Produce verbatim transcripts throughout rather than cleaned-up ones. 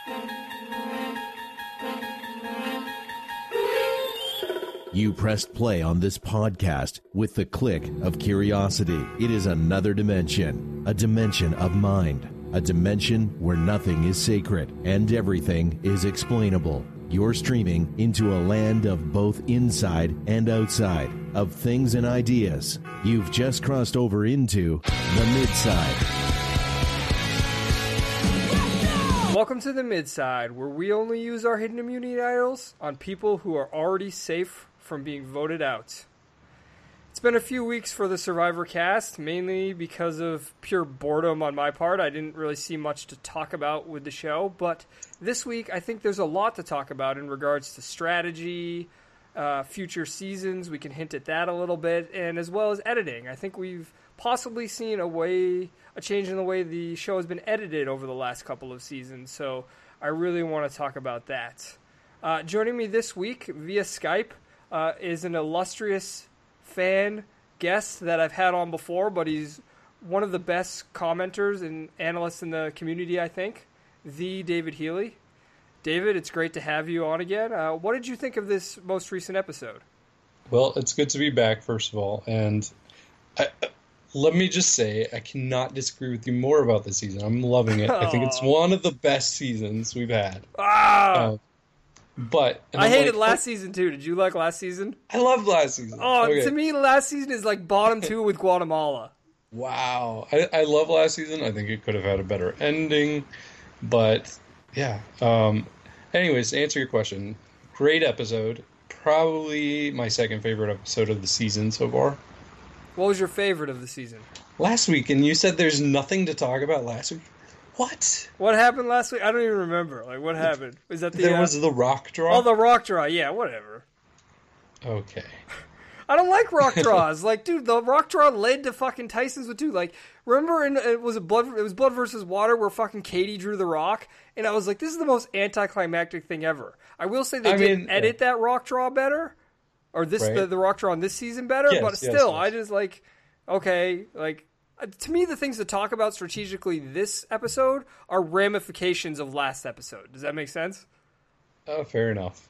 You pressed play on this podcast with the click of curiosity. It is another dimension, a dimension of mind, a dimension where nothing is sacred and everything is explainable. You're streaming into a land of both inside and outside, of things and ideas. You've just crossed over into the Midside. Welcome to the Midside, where we only use our hidden immunity idols on people who are already safe from being voted out. It's been a few weeks for the Survivor cast, mainly because of pure boredom on my part. I didn't really see much to talk about with the show, but this week I think there's a lot to talk about in regards to strategy, uh, future seasons. We can hint at that a little bit, and as well as editing. I think we've possibly seen a way, a change in the way the show has been edited over the last couple of seasons, so I really want to talk about that. Uh, joining me this week via Skype uh, is an illustrious fan guest that I've had on before, but he's one of the best commenters and analysts in the community, I think, the David Healy. David, it's great to have you on again. Uh, what did you think of this most recent episode? Well, it's good to be back, first of all, and I, let me just say, I cannot disagree with you more about this season. I'm loving it. I think it's one of the best seasons we've had. Ah! Uh, But I hated like, last season too. Did you like last season? I loved last season. Oh, okay. To me, last season is like bottom two with Guatemala. Wow, I, I love last season. I think it could have had a better ending, but yeah. Um, anyways, to answer your question, great episode. Probably my second favorite episode of the season so far. What was your favorite of the season? Last week, and you said there's nothing to talk about last week. What? What happened last week? I don't even remember. Like, what happened? Was that the? There uh... was the rock draw. Oh, the rock draw. Yeah, whatever. Okay. I don't like rock draws. Like, dude, the rock draw led to fucking Tyson's with two. Like, remember? In, it was a blood. It was blood versus water where fucking Katie drew the rock, and I was like, this is the most anticlimactic thing ever. I will say they I did mean, edit yeah. that rock draw better, or this right. the, the rock draw on this season better. Yes, but yes, still, yes. I just like, okay, like. To me, the things to talk about strategically this episode are ramifications of last episode. Does that make sense? Oh, fair enough.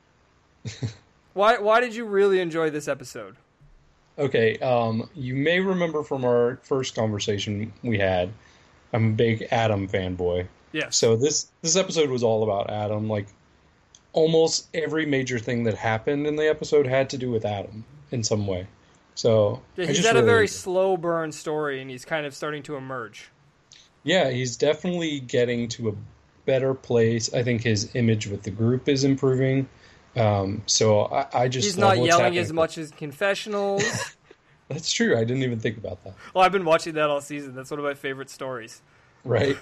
why Why did you really enjoy this episode? Okay, um, you may remember from our first conversation we had, I'm a big Adam fanboy. Yeah. So this, this episode was all about Adam. Like, almost every major thing that happened in the episode had to do with Adam in some way. So yeah, he's had really, a very slow burn story, and he's kind of starting to emerge. Yeah, he's definitely getting to a better place. I think his image with the group is improving. Um, so I, I just he's love not what's yelling happening. as much as confessionals. That's true. I didn't even think about that. Well, I've been watching that all season. That's one of my favorite stories. Right.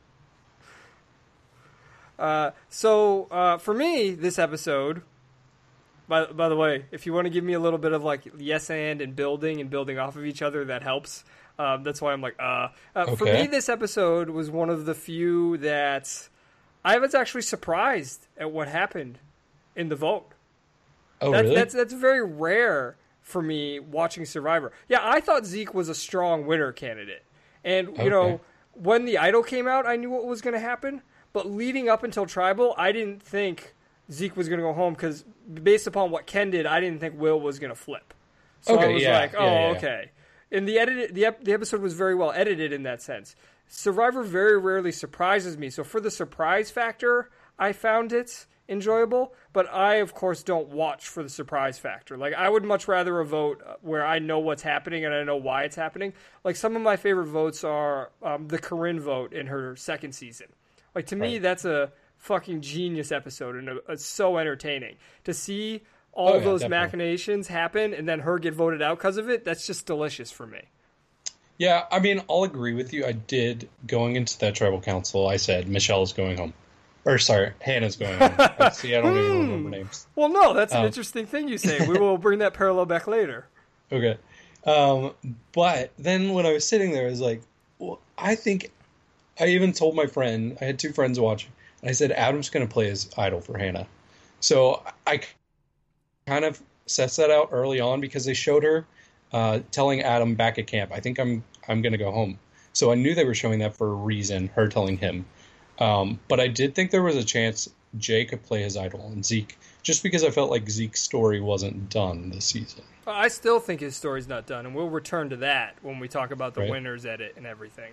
uh, so uh, for me, this episode. By, by the way, if you want to give me a little bit of like yes and and building and building off of each other, that helps. Um, that's why I'm like, uh. uh okay. For me, this episode was one of the few that I was actually surprised at what happened in the vote. Oh, that, really? That's, that's very rare for me watching Survivor. Yeah, I thought Zeke was a strong winner candidate. And, you okay. know, when the idol came out, I knew what was going to happen. But leading up until Tribal, I didn't think Zeke was going to go home because based upon what Ken did, I didn't think Will was going to flip. So okay, I was yeah, like, oh, yeah, yeah. okay. And the edit, the ep- the episode was very well edited in that sense. Survivor very rarely surprises me. So for the surprise factor, I found it enjoyable. But I, of course, don't watch for the surprise factor. Like, I would much rather a vote where I know what's happening and I know why it's happening. Like, some of my favorite votes are um, the Corinne vote in her second season. Like, to me, right. that's a fucking genius episode, and it's so entertaining to see all oh, yeah, those definitely. machinations happen and then her get voted out because of it. That's just delicious for me. Yeah, I mean, I'll agree with you. I did, going into that tribal council, I said Michelle's going home. Or, sorry, Hannah's going home. I, see, I don't even remember names. Well, no, that's an um, interesting thing you say. We will bring that parallel back later. Okay. Um, but then when I was sitting there, I was like, well, I think, I even told my friend, I had two friends watching, and I said, Adam's going to play his idol for Hannah. So I kind of sets that out early on because they showed her uh, telling Adam back at camp, I think I'm I'm going to go home. So I knew they were showing that for a reason, her telling him. Um, but I did think there was a chance Jay could play his idol and Zeke, just because I felt like Zeke's story wasn't done this season. I still think his story's not done, and we'll return to that when we talk about the Right. winners edit and everything.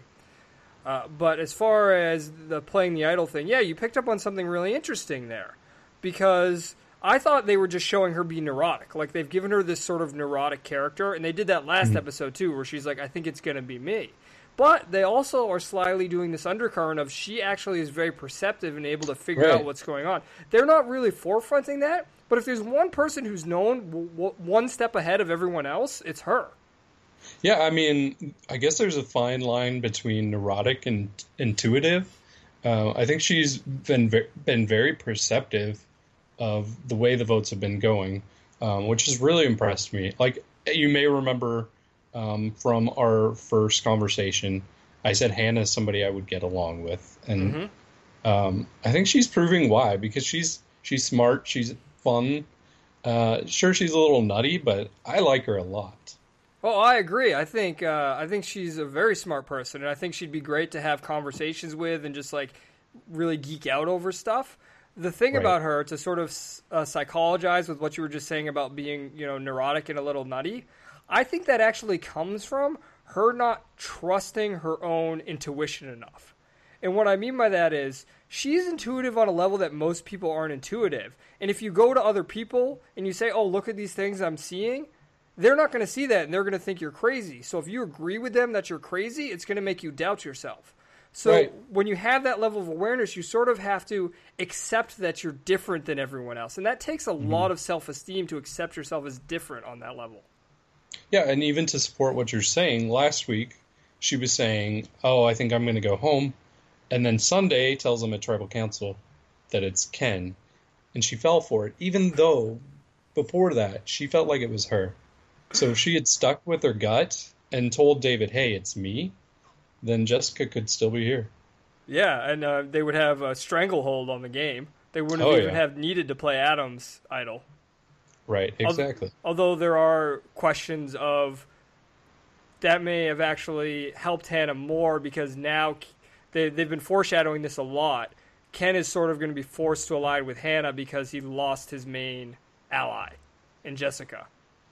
Uh, but as far as the playing the idol thing, yeah, you picked up on something really interesting there, because I thought they were just showing her be neurotic. Like, they've given her this sort of neurotic character, and they did that last Mm-hmm. episode too, where she's like, I think it's going to be me. But they also are slyly doing this undercurrent of she actually is very perceptive and able to figure Right. out what's going on. They're not really forefronting that, but if there's one person who's known w- w- one step ahead of everyone else, it's her. Yeah, I mean, I guess there's a fine line between neurotic and intuitive. Uh, I think she's been ve- been very perceptive of the way the votes have been going, um, which has really impressed me. Like, you may remember um, from our first conversation, I said Hannah's somebody I would get along with, and Mm-hmm. um, I think she's proving why, because she's she's smart, she's fun. Uh, sure, she's a little nutty, but I like her a lot. Well, I agree. I think uh, I think she's a very smart person, and I think she'd be great to have conversations with and just like really geek out over stuff. The thing Right. about her, to sort of uh, psychologize with what you were just saying about being, you know, neurotic and a little nutty, I think that actually comes from her not trusting her own intuition enough. And what I mean by that is she's intuitive on a level that most people aren't intuitive. And if you go to other people and you say, oh, look at these things I'm seeing, they're not going to see that, and they're going to think you're crazy. So if you agree with them that you're crazy, it's going to make you doubt yourself. So Right. when you have that level of awareness, you sort of have to accept that you're different than everyone else. And that takes a Mm-hmm. lot of self-esteem to accept yourself as different on that level. Yeah, and even to support what you're saying, last week she was saying, oh, I think I'm going to go home. And then Sunday tells them at Tribal Council that it's Ken. And she fell for it, even though before that she felt like it was her. So if she had stuck with her gut and told David, hey, it's me, then Jessica could still be here. Yeah, and uh, they would have a stranglehold on the game. They wouldn't Oh, even yeah. have needed to play Adam's idol. Right, exactly. Although there are questions of that may have actually helped Hannah more, because now they, they've been foreshadowing this a lot. Ken is sort of going to be forced to ally with Hannah because he lost his main ally in Jessica.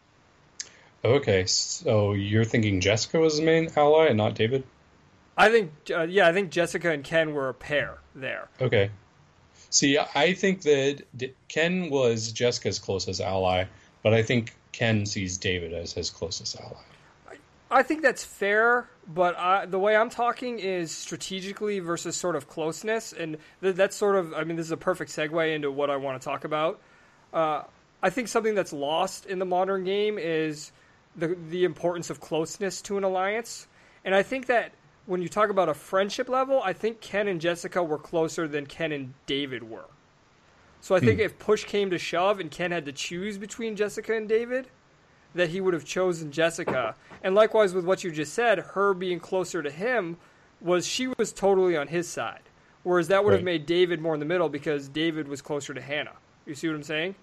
Okay, so you're thinking Jessica was the main ally and not David? I think, uh, yeah, I think Jessica and Ken were a pair there. Okay. See, I think that D- Ken was Jessica's closest ally, but I think Ken sees David as his closest ally. I think that's fair, but I, the way I'm talking is strategically versus sort of closeness, and th- that's sort of, I mean, this is a perfect segue into what I want to talk about. Uh, I think something that's lost in the modern game is the the importance of closeness to an alliance, and I think that when you talk about a friendship level, I think Ken and Jessica were closer than Ken and David were. So I think if push came to shove and Ken had to choose between Jessica and David, that he would have chosen Jessica. And likewise with what you just said, her being closer to him was she was totally on his side. Whereas that would have Right. made David more in the middle because David was closer to Hannah. You see what I'm saying?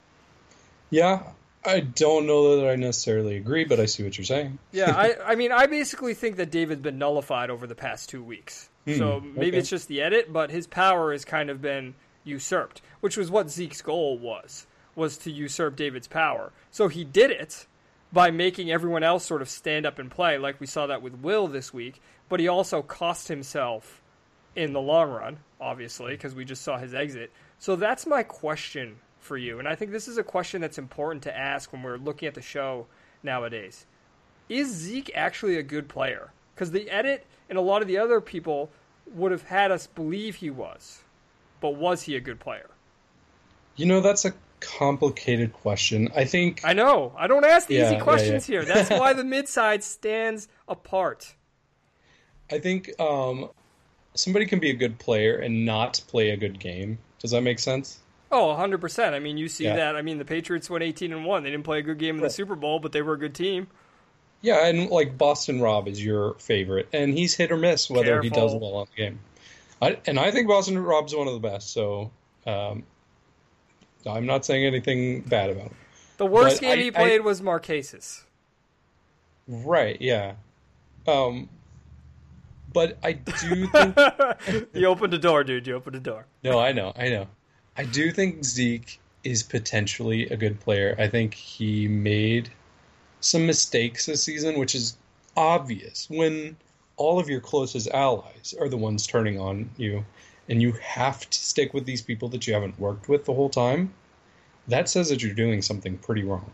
Yeah, I don't know that I necessarily agree, but I see what you're saying. Yeah, I, I mean, I basically think that David's been nullified over the past two weeks. so maybe okay. it's just the edit, but his power has kind of been usurped, which was what Zeke's goal was, was to usurp David's power. So he did it by making everyone else sort of stand up and play, like we saw that with Will this week, but he also cost himself in the long run, obviously, because we just saw his exit. So that's my question for you, and I think this is a question that's important to ask when we're looking at the show nowadays. Is Zeke actually a good player? Because the edit and a lot of the other people would have had us believe he was, but was he a good player? You know, that's a complicated question. I think I know. I don't ask the Yeah, easy yeah, questions yeah. here. That's why the mid-side stands apart. I think um, somebody can be a good player and not play a good game. Does that make sense? Oh, one hundred percent. I mean, you see Yeah. that. I mean, the Patriots went eighteen and one. They didn't play a good game in the Right. Super Bowl, but they were a good team. Yeah, and like Boston Rob is your favorite, and he's hit or miss whether he does Careful. well on the game. I, and I think Boston Rob's one of the best, so um, I'm not saying anything bad about him. The worst But game I- he I- played was Marquesas. Right, yeah. Um, But I do think you opened the door, dude. You opened the door. No, I know, I know. I do think Zeke is potentially a good player. I think he made some mistakes this season, which is obvious when all of your closest allies are the ones turning on you, and you have to stick with these people that you haven't worked with the whole time. That says that you're doing something pretty wrong.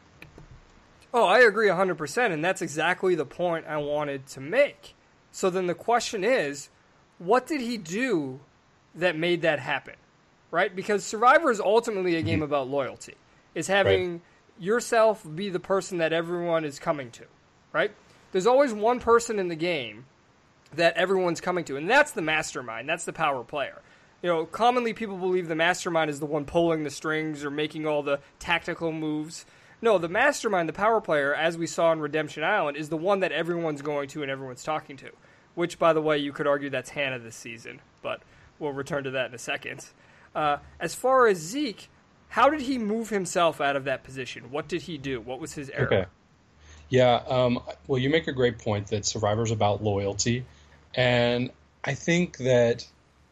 Oh, I agree one hundred percent, and that's exactly the point I wanted to make. So then the question is, what did he do that made that happen? Right? Because Survivor is ultimately a game mm-hmm. about loyalty. It's having right. yourself be the person that everyone is coming to, right? There's always one person in the game that everyone's coming to, and that's the mastermind. That's the power player. You know, commonly people believe the mastermind is the one pulling the strings or making all the tactical moves. No, the mastermind, the power player, as we saw in Redemption Island, is the one that everyone's going to and everyone's talking to. Which, by the way, you could argue that's Hannah this season, but we'll return to that in a second. Uh, as far as Zeke, how did he move himself out of that position? What did he do? What was his error? Okay. Yeah, um, well, you make a great point that Survivor's about loyalty. And I think that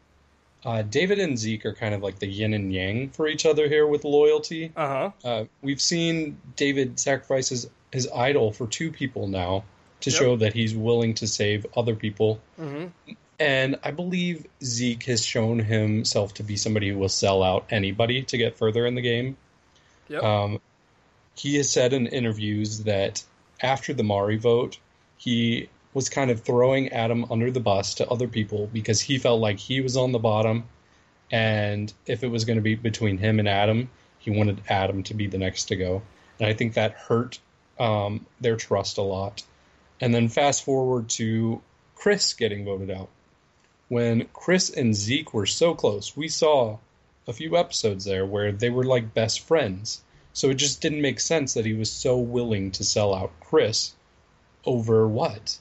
uh, David and Zeke are kind of like the yin and yang for each other here with loyalty. Uh-huh. Uh, we've seen David sacrifice his, his idol for two people now to yep. show that he's willing to save other people. Mm-hmm. And I believe Zeke has shown himself to be somebody who will sell out anybody to get further in the game. Yep. Um, he has said in interviews that after the Mari vote, he was kind of throwing Adam under the bus to other people because he felt like he was on the bottom. And if it was going to be between him and Adam, he wanted Adam to be the next to go. And I think that hurt um, their trust a lot. And then fast forward to Chris getting voted out. When Chris and Zeke were so close, we saw a few episodes there where they were like best friends. So it just didn't make sense that he was so willing to sell out Chris over what?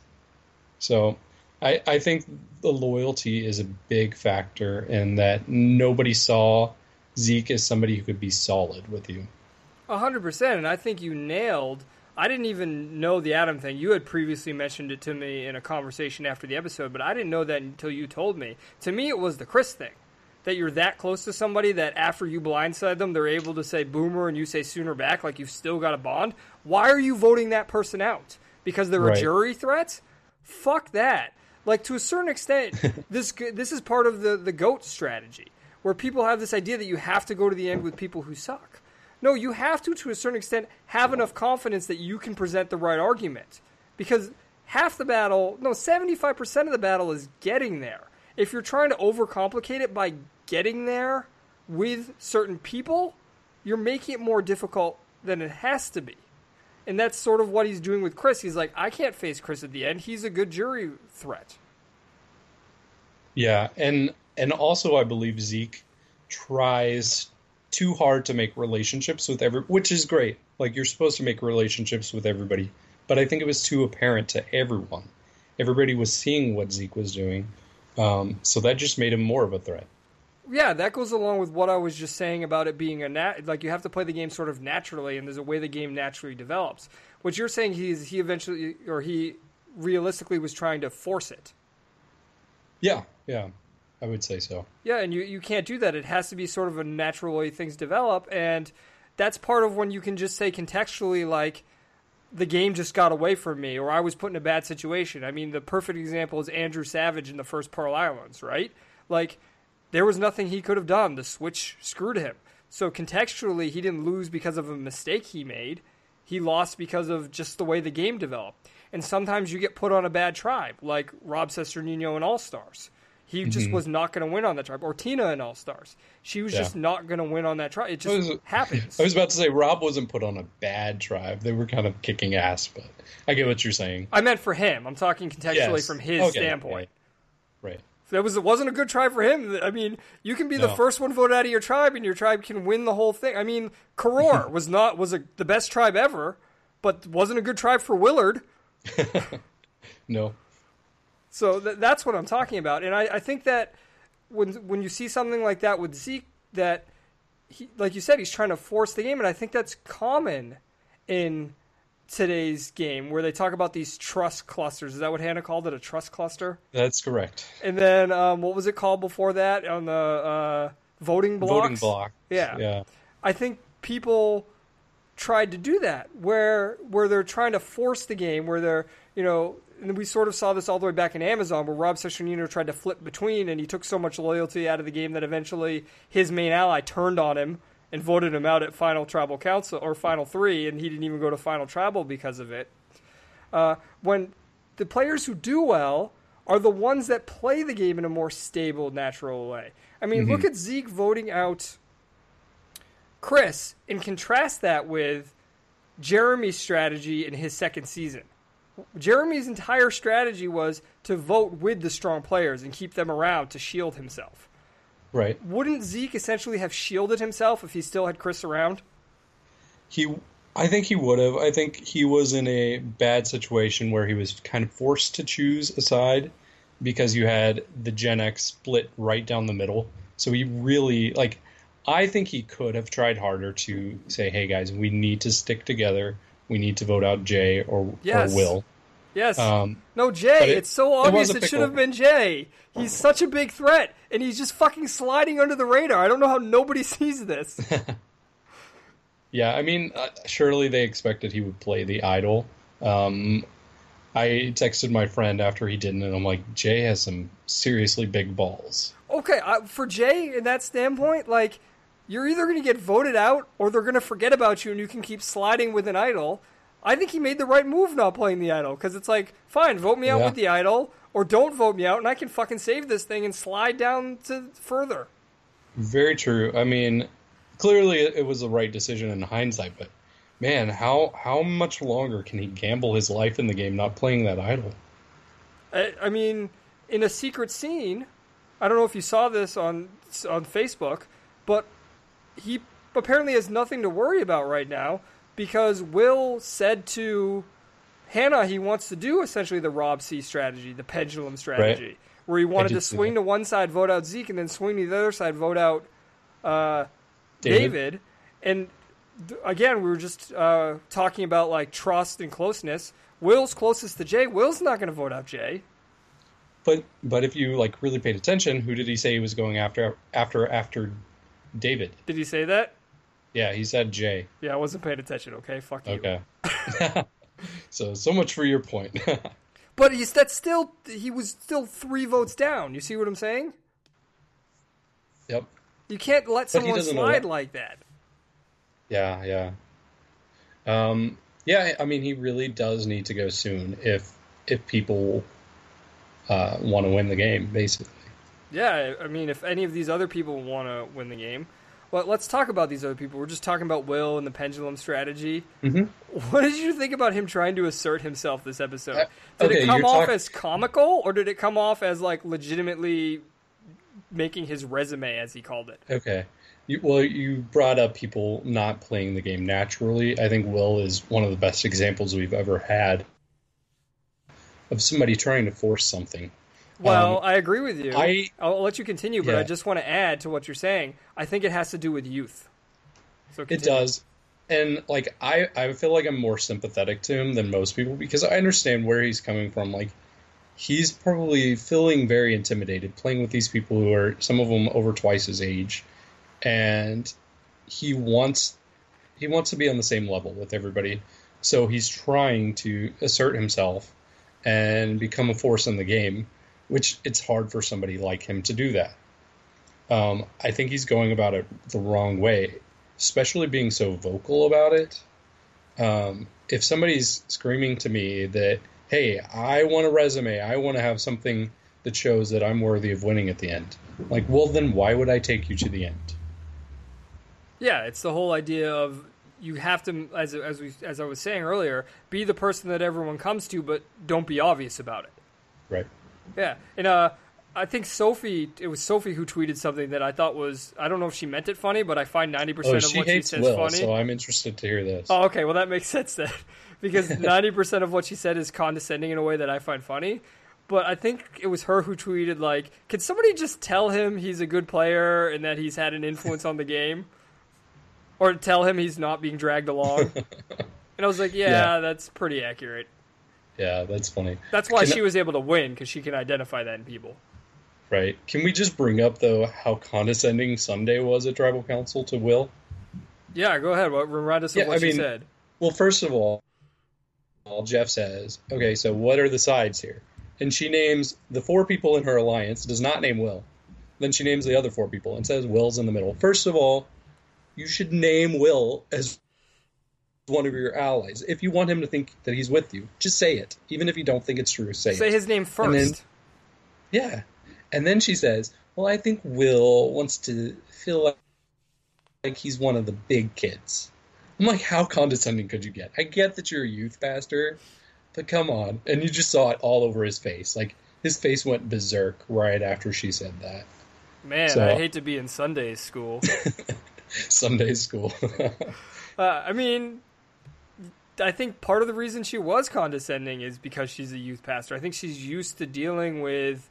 So I, I think the loyalty is a big factor in that nobody saw Zeke as somebody who could be solid with you. A hundred percent, and I think you nailed... I didn't even know the Adam thing. You had previously mentioned it to me in a conversation after the episode, but I didn't know that until you told me. To me, it was the Chris thing. That you're that close to somebody that after you blindside them, they're able to say boomer and you say sooner back, like you've still got a bond. Why are you voting that person out? Because they're right. a jury threat? Fuck that. Like, to a certain extent, this this is part of the, the GOAT strategy, where people have this idea that you have to go to the end with people who suck. No, you have to, to a certain extent, have enough confidence that you can present the right argument. Because half the battle, no, seventy-five percent of the battle is getting there. If you're trying to overcomplicate it by getting there with certain people, you're making it more difficult than it has to be. And that's sort of what he's doing with Chris. He's like, I can't face Chris at the end. He's a good jury threat. Yeah, and and also I believe Zeke tries too hard to make relationships with every, which is great. Like, you're supposed to make relationships with everybody. But I think it was too apparent to everyone. Everybody was seeing what Zeke was doing. Um, so that just made him more of a threat. Yeah, that goes along with what I was just saying about it being a nat- like you have to play the game sort of naturally, and there's a way the game naturally develops. What you're saying, he's he eventually, or he realistically was trying to force it. Yeah, yeah, I would say so. Yeah, and you, you can't do that. It has to be sort of a natural way things develop, and that's part of when you can just say contextually, like, the game just got away from me, or I was put in a bad situation. I mean, the perfect example is Andrew Savage in the first Pearl Islands, right? Like, there was nothing he could have done. The switch screwed him. So contextually, he didn't lose because of a mistake he made. He lost because of just the way the game developed. And sometimes you get put on a bad tribe, like Rob Sesternino in All-Stars. He mm-hmm. just was not going to win on that tribe. Or Tina in All-Stars. She was yeah. just not going to win on that tribe. It just was, happens. I was about to say, Rob wasn't put on a bad tribe. They were kind of kicking ass, but I get what you're saying. I meant for him. I'm talking contextually yes. from his okay. standpoint. Right. right. That was, it wasn't a good tribe for him. I mean, you can be no. the first one voted out of your tribe, and your tribe can win the whole thing. I mean, Karor was not was a, the best tribe ever, but wasn't a good tribe for Willard. no. So th- that's what I'm talking about. And I, I think that when when you see something like that with Zeke, that, he, like you said, he's trying to force the game, and I think that's common in today's game where they talk about these trust clusters. Is that what Hannah called it, a trust cluster? That's correct. And then um, what was it called before that on the uh, voting blocks? Voting block. Yeah. Yeah. I think people tried to do that where where they're trying to force the game, where they're, you know, and we sort of saw this all the way back in Amazon where Rob Cesternino tried to flip between, and he took so much loyalty out of the game that eventually his main ally turned on him and voted him out at Final Tribal Council, or Final Three, and he didn't even go to Final Tribal because of it. Uh, when the players who do well are the ones that play the game in a more stable, natural way. I mean, mm-hmm. look at Zeke voting out Chris and contrast that with Jeremy's strategy in his second season. Jeremy's entire strategy was to vote with the strong players and keep them around to shield himself. Right. Wouldn't Zeke essentially have shielded himself if he still had Chris around? He, I think he would have. I think he was in a bad situation where he was kind of forced to choose a side because you had the Gen X split right down the middle. So he really, like, I think he could have tried harder to say, hey, guys, we need to stick together. We need to vote out Jay or, yes. or Will. Yes. Um, no, Jay. It, it's so obvious it, it should have been Jay. He's such a big threat, and he's just fucking sliding under the radar. I don't know how nobody sees this. Yeah, I mean, uh, surely they expected he would play the idol. Um, I texted my friend after he didn't, and I'm like, Jay has some seriously big balls. Okay, uh, for Jay, in that standpoint, like, you're either going to get voted out, or they're going to forget about you, and you can keep sliding with an idol. I think he made the right move not playing the idol, because it's like, fine, vote me out yeah. with the idol, or don't vote me out, and I can fucking save this thing and slide down to further. Very true. I mean, clearly it was the right decision in hindsight, but man, how how much longer can he gamble his life in the game not playing that idol? I, I mean, in a secret scene, I don't know if you saw this on on Facebook, but he apparently has nothing to worry about right now, because Will said to Hannah he wants to do essentially the Rob C strategy, the pendulum strategy, right. where he wanted to swing to one side, vote out Zeke, and then swing to the other side, vote out uh, David. David. And th- again, we were just uh, talking about like trust and closeness. Will's closest to Jay. Will's not going to vote out Jay. But but if you like really paid attention, who did he say he was going after after after David? Did he say that? Yeah, he said Jay. Yeah, I wasn't paying attention, okay? Fuck you. Okay. so, so much for your point. But he's that's still, he was still three votes down. You see what I'm saying? Yep. You can't let someone slide like that. Yeah, yeah. Um, yeah, I mean, he really does need to go soon if if people uh, want to win the game, basically. Yeah, I mean, if any of these other people want to win the game. Well, let's talk about these other people. We're just talking about Will and the pendulum strategy. Mm-hmm. What did you think about him trying to assert himself this episode? Uh, did okay, it come off talk- as comical, or did it come off as like legitimately making his resume, as he called it? Okay. You, well, you brought up people not playing the game naturally. I think Will is one of the best examples we've ever had of somebody trying to force something. Well, um, I agree with you. I, I'll let you continue, but yeah. I just want to add to what you're saying. I think it has to do with youth. So it does. And, like, I, I feel like I'm more sympathetic to him than most people because I understand where he's coming from. Like, he's probably feeling very intimidated playing with these people who are, some of them, over twice his age. And he wants he wants to be on the same level with everybody. So he's trying to assert himself and become a force in the game, which it's hard for somebody like him to do that. Um, I think he's going about it the wrong way, especially being so vocal about it. Um, if somebody's screaming to me that, hey, I want a resume, I want to have something that shows that I'm worthy of winning at the end, like, well, then why would I take you to the end? Yeah, it's the whole idea of you have to, as as we as I was saying earlier, be the person that everyone comes to, but don't be obvious about it. Right. Yeah, and uh, I think Sophie, it was Sophie who tweeted something that I thought was, I don't know if she meant it funny, but I find ninety percent oh, of she what she hates says Will, funny. So I'm interested to hear this. Oh, okay, well that makes sense then, because ninety percent of what she said is condescending in a way that I find funny. But I think it was her who tweeted, like, can somebody just tell him he's a good player and that he's had an influence on the game? Or tell him he's not being dragged along? And I was like, yeah, Yeah. that's pretty accurate. Yeah, that's funny. That's why Can- she was able to win, because she can identify that in people. Right. Can we just bring up, though, how condescending Sunday was at Tribal Council to Will? Yeah, go ahead. What, remind us of Yeah, what I she mean- said. Well, first of all, Jeff says, okay, so what are the sides here? And she names the four people in her alliance, does not name Will. Then she names the other four people and says Will's in the middle. First of all, you should name Will as one of your allies. If you want him to think that he's with you, just say it. Even if you don't think it's true, say, Say it. his name first. And then- Yeah. And then she says, well, I think Will wants to feel like, like he's one of the big kids. I'm like, how condescending could you get? I get that you're a youth pastor, but come on. And you just saw it all over his face. Like, his face went berserk right after she said that. Man, So- I hate to be in Sunday school. Sunday school. uh, I mean, I think part of the reason she was condescending is because she's a youth pastor. I think she's used to dealing with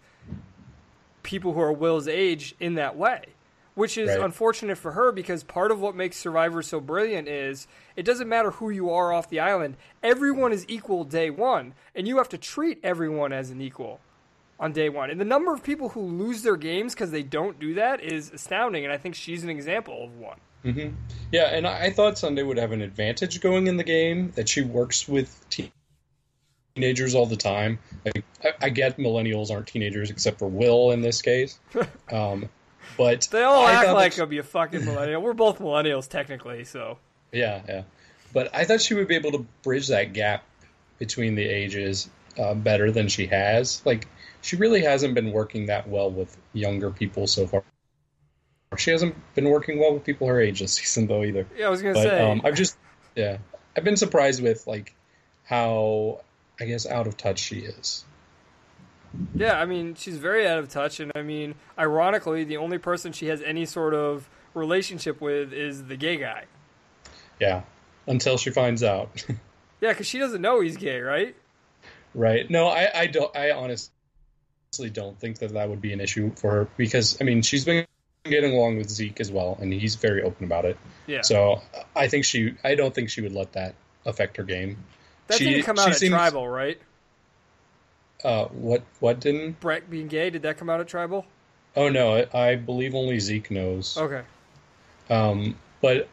people who are Will's age in that way, which is Right. unfortunate for her, because part of what makes Survivor so brilliant is it doesn't matter who you are off the island. Everyone is equal day one, and you have to treat everyone as an equal on day one. And the number of people who lose their games because they don't do that is astounding, and I think she's an example of one. hmm Yeah, and I I thought Sunday would have an advantage going in the game, that she works with teen- teenagers all the time. Like, I, I get millennials aren't teenagers except for Will in this case. Um, but They all I act thought like that I'm a fucking millennial. We're both millennials, technically, so. Yeah, yeah. But I thought she would be able to bridge that gap between the ages uh, better than she has. Like, she really hasn't been working that well with younger people so far. She hasn't been working well with people her age this season, though, either. Yeah, I was going to But say. um, I've just, yeah, I've been surprised with, like, how, I guess, out of touch she is. Yeah, I mean, she's very out of touch, and I mean, ironically, the only person she has any sort of relationship with is the gay guy. Yeah, until she finds out. Yeah, because she doesn't know he's gay, right? Right. No, I, I don't. I honestly don't think that that would be an issue for her, because I mean she's been getting along with Zeke as well, and he's very open about it. Yeah. So I think she. I don't think she would let that affect her game. That she, didn't come she out at seems, Tribal, right? Uh, what? What didn't? Brett being gay, did that come out at Tribal? Oh no, I, I believe only Zeke knows. Okay. Um, but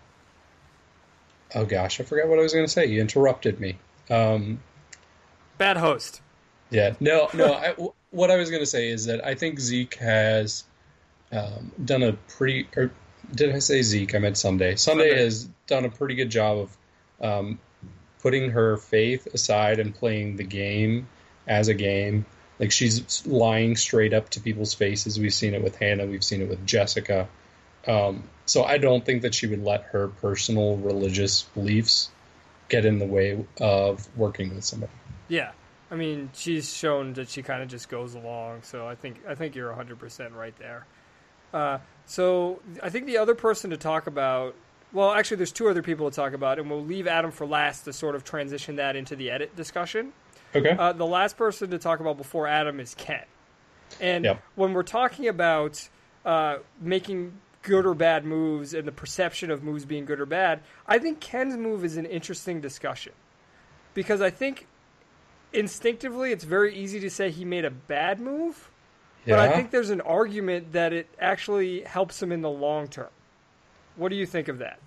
oh gosh, I forgot what I was going to say. You interrupted me. Um, Bad host. Yeah, no, no. I, w- what I was going to say is that I think Zeke has um, done a pretty. Or did I say Zeke? I meant Sunday. Sunday Sunday. has done a pretty good job of um, putting her faith aside and playing the game as a game. Like, she's lying straight up to people's faces. We've seen it with Hannah. We've seen it with Jessica. Um, so I don't think that she would let her personal religious beliefs get in the way of working with somebody. Yeah. I mean, she's shown that she kind of just goes along, so I think I think you're one hundred percent right there. Uh, so I think the other person to talk about, well, actually there's two other people to talk about, and we'll leave Adam for last to sort of transition that into the edit discussion. Okay. Uh, the last person to talk about before Adam is Ken. And Yep. when we're talking about uh, making good or bad moves and the perception of moves being good or bad, I think Ken's move is an interesting discussion. Because I think instinctively it's very easy to say he made a bad move, yeah. but I think there's an argument that it actually helps him in the long term. What do you think of that?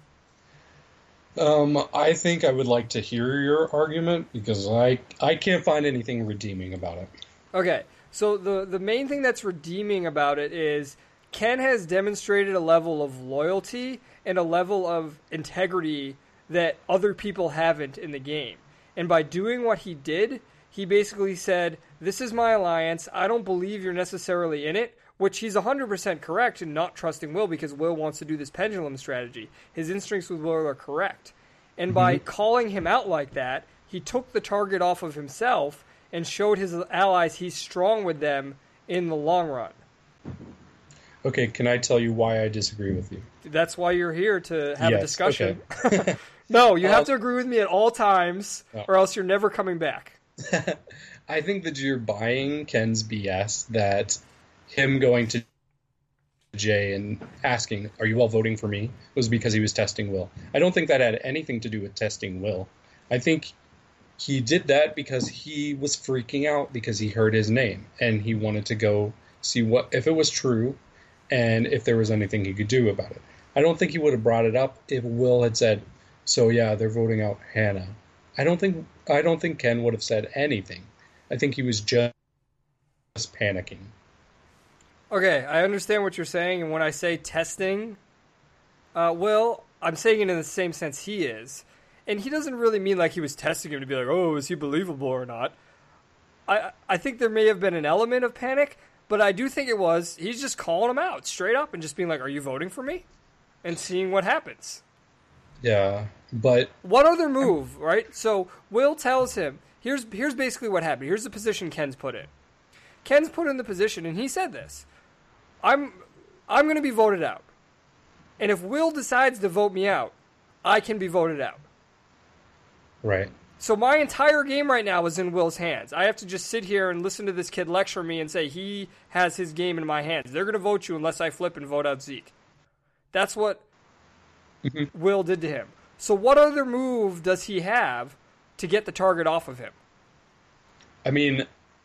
Um, I think I would like to hear your argument, because I I can't find anything redeeming about it. Okay, so the the main thing that's redeeming about it is Ken has demonstrated a level of loyalty and a level of integrity that other people haven't in the game. And by doing what he did, he basically said, this is my alliance, I don't believe you're necessarily in it, which he's one hundred percent correct in not trusting Will, because Will wants to do this pendulum strategy. His instincts with Will are correct. And by Mm-hmm. calling him out like that, he took the target off of himself and showed his allies he's strong with them in the long run. Okay, can I tell you why I disagree with you? That's why you're here, to have a Yes, discussion. okay. No, you have Uh, to agree with me at all times, No. or else you're never coming back. I think that you're buying Ken's B S, that him going to Jay and asking, are you all voting for me, was because he was testing Will. I don't think that had anything to do with testing Will. I think he did that because he was freaking out because he heard his name and he wanted to go see what if it was true and if there was anything he could do about it. I don't think he would have brought it up if Will had said, "So yeah, they're voting out Hannah." I don't think I don't think Ken would have said anything. I think he was just panicking. Okay, I understand what you're saying, and when I say testing, uh, Will, I'm saying it in the same sense he is. And he doesn't really mean like he was testing him to be like, oh, is he believable or not? I I think there may have been an element of panic, but I do think it was, he's just calling him out straight up and just being like, are you voting for me? And seeing what happens. Yeah, but... What other move, right? So Will tells him, here's here's basically what happened. Here's the position Ken's put in. Ken's put in the position, and he said this, I'm I'm going to be voted out. And if Will decides to vote me out, I can be voted out. Right. So my entire game right now is in Will's hands. I have to just sit here and listen to this kid lecture me and say he has his game in my hands. They're going to vote you unless I flip and vote out Zeke. That's what mm-hmm. Will did to him. So what other move does he have to get the target off of him? I mean,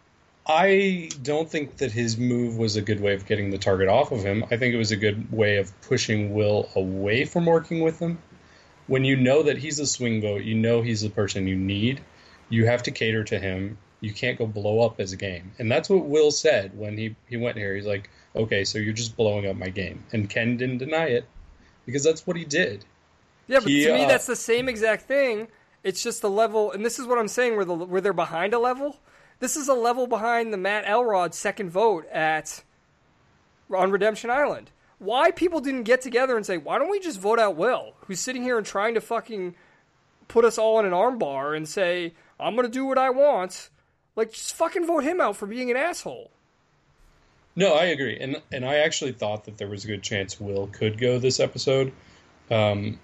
I don't think that his move was a good way of getting the target off of him. I think it was a good way of pushing Will away from working with him. When you know that he's a swing vote, you know he's the person you need, you have to cater to him. You can't go blow up his game. And that's what Will said when he, he went here. He's like, okay, so you're just blowing up my game. And Ken didn't deny it because that's what he did. Yeah, but he, to me, uh, that's the same exact thing. It's just the level, and this is what I'm saying, where, the, where they're behind a level. This is a level behind the Matt Elrod second vote at on Redemption Island. Why people didn't get together and say, why don't we just vote out Will, who's sitting here and trying to fucking put us all in an armbar and say, I'm going to do what I want. Like, just fucking vote him out for being an asshole. No, I agree. And and I actually thought that there was a good chance Will could go this episode. Um,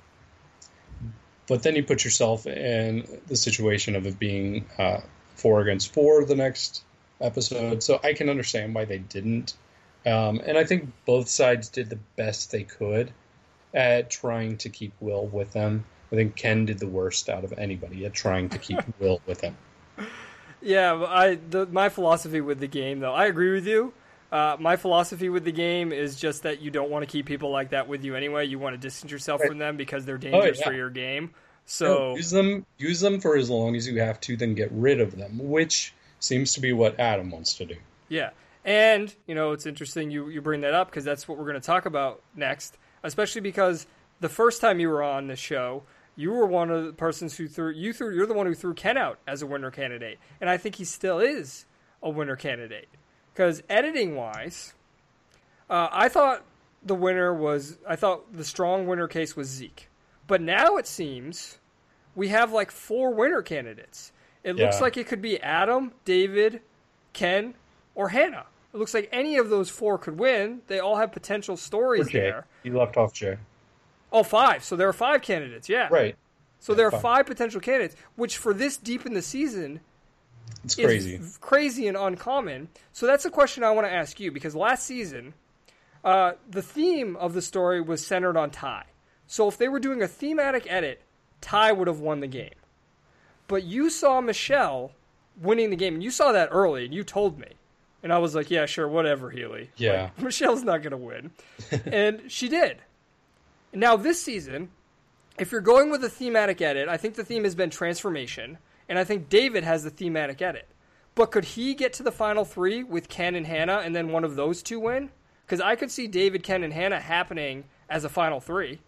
but then you put yourself in the situation of it being uh, four against four the next episode. So I can understand why they didn't. Um, and I think both sides did the best they could at trying to keep Will with them. I think Ken did the worst out of anybody at trying to keep Will with him. Yeah, I the, my philosophy with the game, though, I agree with you. Uh, my philosophy with the game is just that you don't want to keep people like that with you anyway. You want to distance yourself right. from them because they're dangerous oh, yeah. for your game. So yeah, use them, use them for as long as you have to, then get rid of them, which seems to be what Adam wants to do. Yeah. And, you know, it's interesting you, you bring that up because that's what we're going to talk about next, especially because the first time you were on this show, you were one of the persons who threw, you threw, you're the one who threw Ken out as a winner candidate. And I think he still is a winner candidate because editing-wise, uh, I thought the winner was, I thought the strong winner case was Zeke. But now it seems we have like four winner candidates. It yeah. looks like it could be Adam, David, Ken, or Hannah. It looks like any of those four could win. They all have potential stories Jay. there. You left off Jay. Oh, five. So there are five candidates, yeah. Right. So yeah, there are five. five potential candidates, which for this deep in the season it's crazy. is crazy and uncommon. So that's a question I want to ask you, because last season, uh, the theme of the story was centered on Ty. So if they were doing a thematic edit, Ty would have won the game. But you saw Michelle winning the game, and you saw that early, and you told me. And I was like, yeah, sure, whatever, Healy. Yeah. Like, Michelle's not going to win. And she did. Now, this season, if you're going with a thematic edit, I think the theme has been transformation, and I think David has the thematic edit. But could he get to the final three with Ken and Hannah, and then one of those two win? Because I could see David, Ken, and Hannah happening as a final three.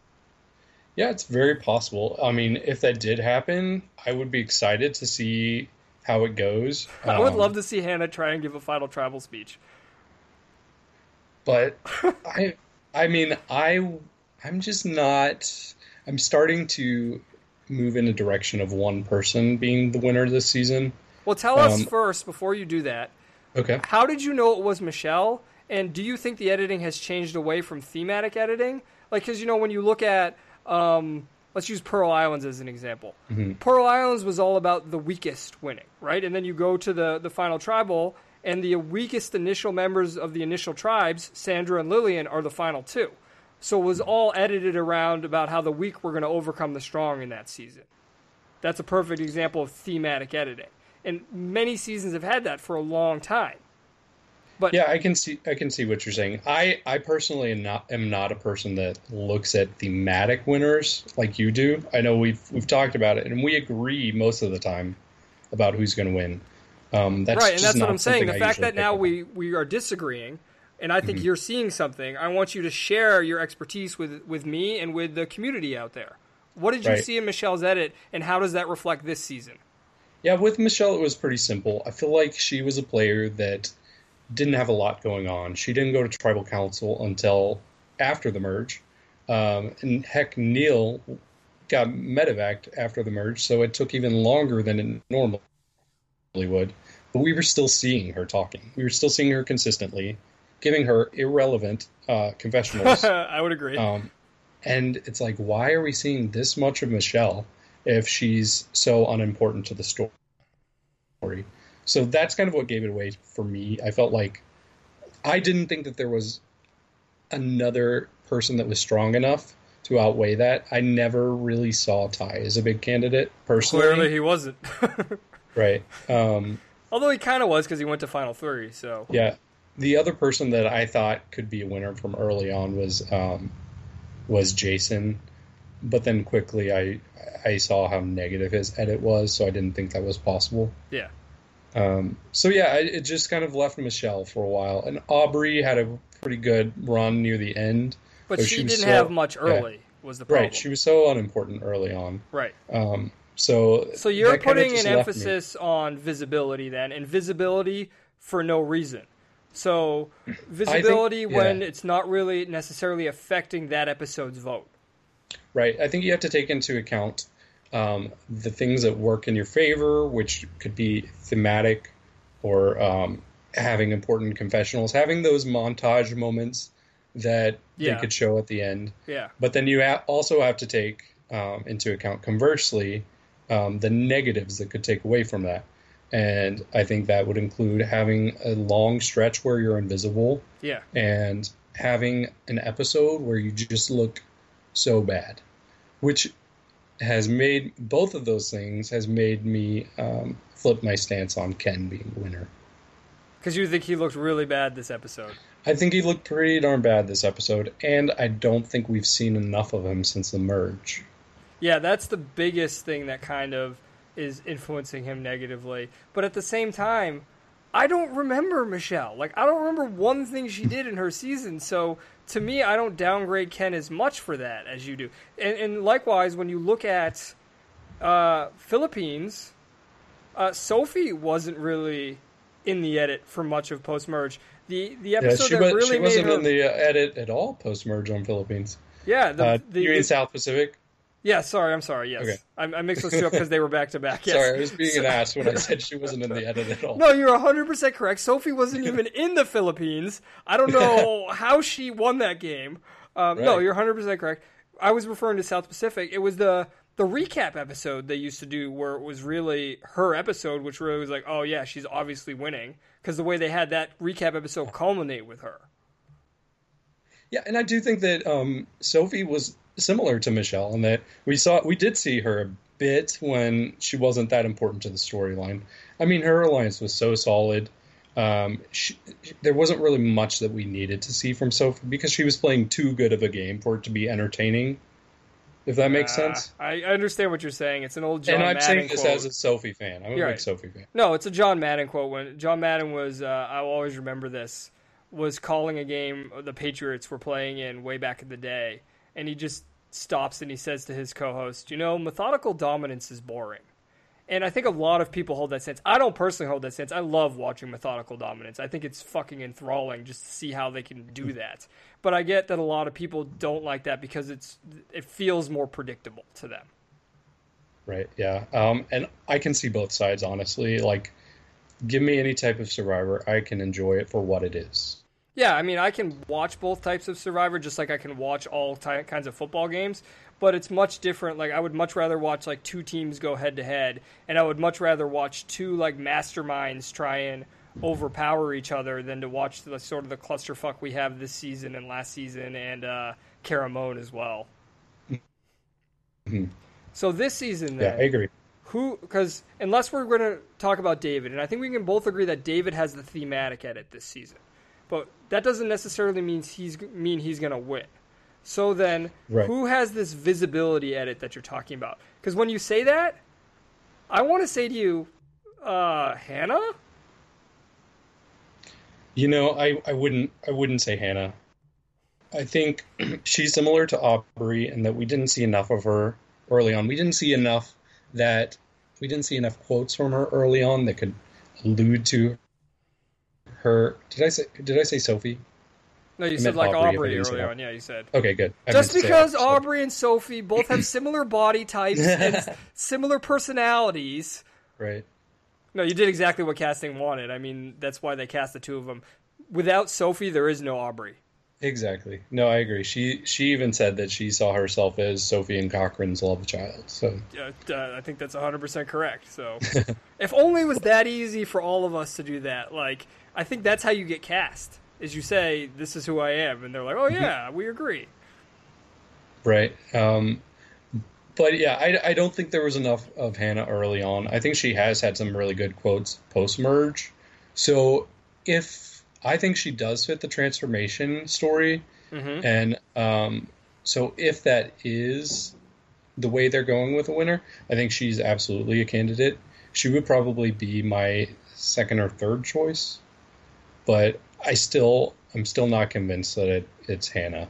Yeah, it's very possible. I mean, if that did happen, I would be excited to see how it goes. I would um, love to see Hannah try and give a final tribal speech. But I, I mean, I, I'm just not. I'm starting to move in a direction of one person being the winner this season. Well, tell us um, first before you do that. Okay. How did you know it was Michelle? And do you think the editing has changed away from thematic editing? Like, because you know when you look at. Um, let's use Pearl Islands as an example. Mm-hmm. Pearl Islands was all about the weakest winning, right? And then you go to the, the final tribal, and the weakest initial members of the initial tribes, Sandra and Lillian, are the final two. So it was all edited around about how the weak were going to overcome the strong in that season. That's a perfect example of thematic editing. And many seasons have had that for a long time. But yeah, I can see I can see what you're saying. I, I personally am not am not a person that looks at thematic winners like you do. I know we've we've talked about it, and we agree most of the time about who's going to win. Um, that's right, and that's not what I'm saying. The I fact that now up. we, we are disagreeing, and I think mm-hmm. you're seeing something, I want you to share your expertise with, with me and with the community out there. What did you right. see in Michelle's edit, and how does that reflect this season? Yeah, with Michelle, it was pretty simple. I feel like she was a player that didn't have a lot going on. She didn't go to Tribal Council until after the merge. Um, and heck, Neil got medevaced after the merge, so it took even longer than it normally would. But we were still seeing her talking. We were still seeing her consistently, giving her irrelevant uh, confessionals. I would agree. Um, and it's like, why are we seeing this much of Michelle if she's so unimportant to the story? So that's kind of what gave it away for me. I felt like I didn't think that there was another person that was strong enough to outweigh that. I never really saw Ty as a big candidate, personally. Clearly he wasn't. Right. Um, Although he kind of was because he went to Final Three. So yeah. The other person that I thought could be a winner from early on was um, was Jason. But then quickly I I saw how negative his edit was, so I didn't think that was possible. Yeah. Um, so yeah, it just kind of left Michelle for a while, and Aubrey had a pretty good run near the end. But she, she didn't so, have much early. Yeah. Was the problem? Right? She was so unimportant early on. Right. Um, so so you're putting an emphasis me. on visibility then, and visibility for no reason. So visibility think, yeah. when it's not really necessarily affecting that episode's vote. Right. I think you have to take into account Um, the things that work in your favor, which could be thematic or um, having important confessionals, having those montage moments that yeah. they could show at the end. Yeah. But then you ha- also have to take um, into account, conversely, um, the negatives that could take away from that. And I think that would include having a long stretch where you're invisible. Yeah. And having an episode where you just look so bad, which has made both of those things has made me um, flip my stance on Ken being winner. Because you think he looked really bad this episode? I think he looked pretty darn bad this episode, and I don't think we've seen enough of him since the merge. Yeah, that's the biggest thing that kind of is influencing him negatively. But at the same time, I don't remember Michelle. Like, I don't remember one thing she did in her season, so to me, I don't downgrade Ken as much for that as you do. And, and likewise, when you look at uh, Philippines, uh, Sophie wasn't really in the edit for much of post-merge. The the episode yeah, that was, really she wasn't made her... in the uh, edit at all post-merge on Philippines. Yeah. The, uh, the, you mean the, South Pacific? Yeah, sorry, I'm sorry, yes. Okay. I, I mixed those two up because they were back-to-back. Yes. Sorry, I was being an ass when I said she wasn't in the edit at all. No, you're one hundred percent correct. Sophie wasn't even in the Philippines. I don't know how she won that game. Um, right. No, you're one hundred percent correct. I was referring to South Pacific. It was the the recap episode they used to do where it was really her episode, which really was like, oh, yeah, she's obviously winning. Because the way they had that recap episode culminate with her. Yeah, and I do think that um, Sophie was similar to Michelle in that we saw we did see her a bit when she wasn't that important to the storyline. I mean, her alliance was so solid. Um, she, there wasn't really much that we needed to see from Sophie because she was playing too good of a game for it to be entertaining. If that makes uh, sense. I understand what you're saying. It's an old John Madden Madden quote. And I'm saying this quote. as a Sophie fan. I'm a You're big right. Sophie fan. No, it's a John Madden quote. When John Madden was, uh, I'll always remember this, was calling a game the Patriots were playing in way back in the day. And he just stops and he says to his co-host, you know, methodical dominance is boring. And I think a lot of people hold that stance. I don't personally hold that stance. I love watching methodical dominance. I think it's fucking enthralling just to see how they can do that. But I get that a lot of people don't like that because it's it feels more predictable to them. Right, yeah. Um, and I can see both sides, honestly. Like, give me any type of Survivor. I can enjoy it for what it is. Yeah, I mean, I can watch both types of Survivor just like I can watch all ty- kinds of football games, but it's much different. Like, I would much rather watch, like, two teams go head-to-head, and I would much rather watch two, like, masterminds try and overpower each other than to watch the sort of the clusterfuck we have this season and last season and uh, Caramone as well. Mm-hmm. So this season, then, yeah, I agree. who, because unless we're going to talk about David, and I think we can both agree that David has the thematic edit this season, but that doesn't necessarily mean he's mean he's going to win. So then, right. who has this visibility edit that you're talking about? Because when you say that, I want to say to you, uh, Hannah? You know, I, I wouldn't I wouldn't say Hannah. I think she's similar to Aubrey in that we didn't see enough of her early on. We didn't see enough that we didn't see enough quotes from her early on that could allude to her. Did I say did I say Sophie? No, you I said meant like Aubrey, Aubrey I didn't early say on. Yeah, you said. Okay, good. I Just meant to say because Aubrey. Aubrey and Sophie both have similar body types and similar personalities. Right. No, you did exactly what casting wanted. I mean, that's why they cast the two of them. Without Sophie, there is no Aubrey. Exactly. No, I agree. She she even said that she saw herself as Sophie and Cochrane's love child. So uh, uh, I think that's one hundred percent correct. So if only it was that easy for all of us to do that. Like, I think that's how you get cast. Is you say, this is who I am, and they're like, oh yeah, we agree. Right. Um, but yeah, I, I don't think there was enough of Hannah early on. I think she has had some really good quotes post-merge. So if I think she does fit the transformation story, mm-hmm. and um, so if that is the way they're going with a winner, I think she's absolutely a candidate. She would probably be my second or third choice, but I still, I'm still not convinced that it, it's Hannah.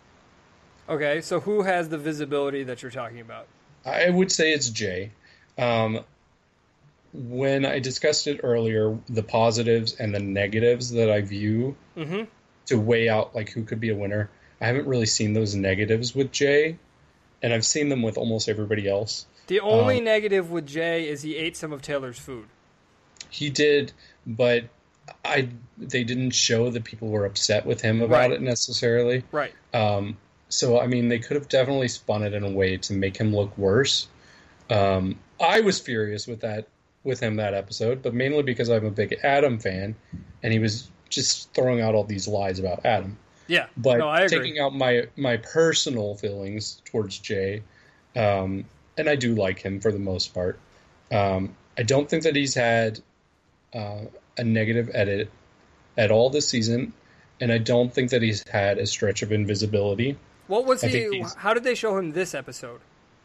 Okay, so who has the visibility that you're talking about? I would say it's Jay. Um, when I discussed it earlier, the positives and the negatives that I view mm-hmm. to weigh out like who could be a winner, I haven't really seen those negatives with Jay, and I've seen them with almost everybody else. The only um, negative with Jay is he ate some of Taylor's food. He did, but I they didn't show that people were upset with him about Right. it necessarily. Right. Um, so, I mean, they could have definitely spun it in a way to make him look worse. Um, I was furious with that, with him that episode, but mainly because I'm a big Adam fan, and he was just throwing out all these lies about Adam. Yeah. But no, I agree. taking out my, my personal feelings towards Jay, um, and I do like him for the most part. Um, I don't think that he's had uh, a negative edit at all this season, and I don't think that he's had a stretch of invisibility. What was I he? think he's- How did they show him this episode?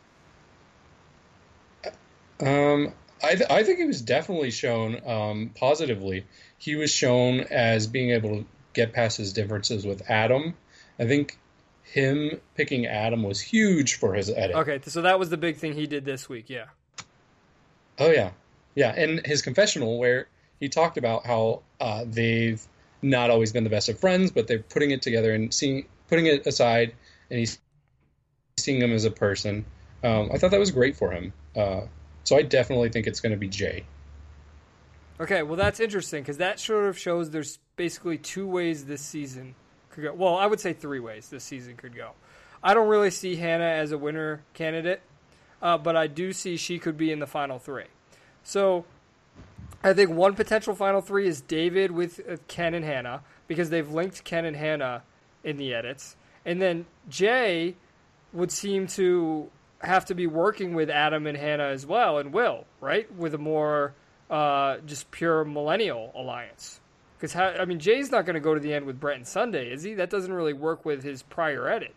Um, I, th- I think he was definitely shown um, positively. He was shown as being able to get past his differences with Adam. I think him picking Adam was huge for his edit. Okay, so that was the big thing he did this week. Yeah. Oh, yeah. Yeah, and his confessional where he talked about how uh, they've not always been the best of friends, but they're putting it together and seeing, putting it aside, and he's seeing him as a person. Um, I thought that was great for him. Uh, so I definitely think it's going to be Jay. Okay, well that's interesting because that sort of shows there's basically two ways this season could go. Well, I would say three ways this season could go. I don't really see Hannah as a winner candidate, uh, but I do see she could be in the final three. So I think one potential final three is David with uh, Ken and Hannah because they've linked Ken and Hannah in the edits. And then Jay would seem to have to be working with Adam and Hannah as well, and Will, right? With a more uh, just pure millennial alliance. Because, I mean, Jay's not going to go to the end with Brett and Sunday, is he? That doesn't really work with his prior edit.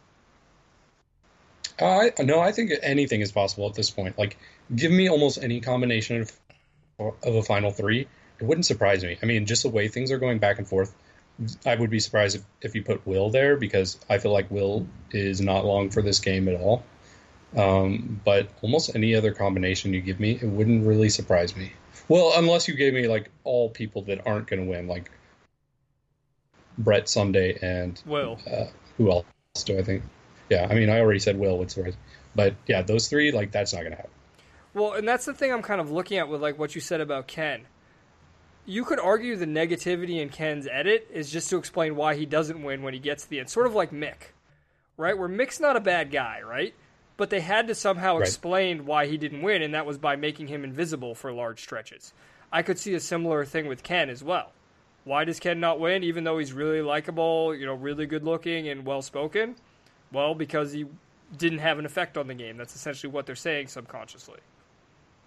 Uh, I, no, I think anything is possible at this point. Like, give me almost any combination of, of a final three. It wouldn't surprise me. I mean, just the way things are going back and forth, I would be surprised if, if you put Will there because I feel like Will is not long for this game at all. Um, but almost any other combination you give me, it wouldn't really surprise me. Well, unless you gave me like all people that aren't going to win, like Brett, Sunday, and Will. Uh, who else do I think? Yeah, I mean, I already said Will would surprise, but yeah, those three, like that's not going to happen. Well, and that's the thing I'm kind of looking at with like what you said about Ken. You could argue the negativity in Ken's edit is just to explain why he doesn't win when he gets to the end. Sort of like Mick, right? Where Mick's not a bad guy, right? But they had to somehow Right. explain why he didn't win, and that was by making him invisible for large stretches. I could see a similar thing with Ken as well. Why does Ken not win, even though he's really likable, you know, really good-looking and well-spoken? Well, because he didn't have an effect on the game. That's essentially what they're saying subconsciously.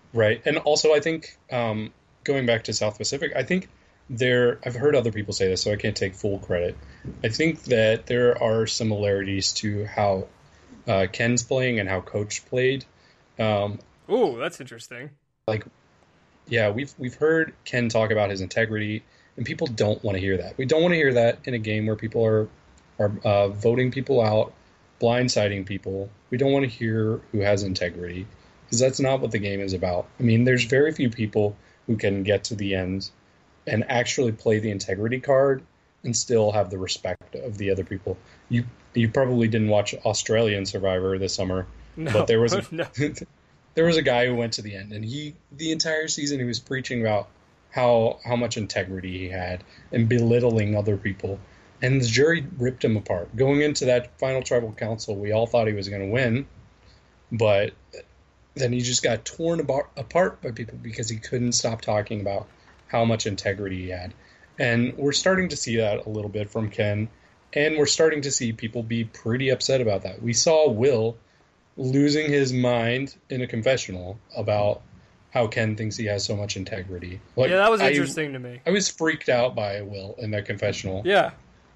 Right. And also, I think um, going back to South Pacific, I think there, I've heard other people say this, so I can't take full credit. I think that there are similarities to how uh, Ken's playing and how Coach played. Um, Ooh, that's interesting. like, yeah, we've we've heard Ken talk about his integrity, and people don't want to hear that. We don't want to hear that in a game where people are are uh, voting people out, blindsiding people. We don't want to hear who has integrity, because that's not what the game is about. I mean, there's very few people who can get to the end and actually play the integrity card and still have the respect of the other people. You you probably didn't watch Australian Survivor this summer, No, but there was a, no. there was a guy who went to the end, and he the entire season he was preaching about how how much integrity he had and belittling other people. And the jury ripped him apart. Going into that final tribal council, we all thought he was going to win, but then he just got torn apart by people because he couldn't stop talking about how much integrity he had. And we're starting to see that a little bit from Ken, and we're starting to see people be pretty upset about that. We saw Will losing his mind in a confessional about how Ken thinks he has so much integrity. Like, Yeah, that was I- interesting to me. I was freaked out by Will in that confessional. Yeah.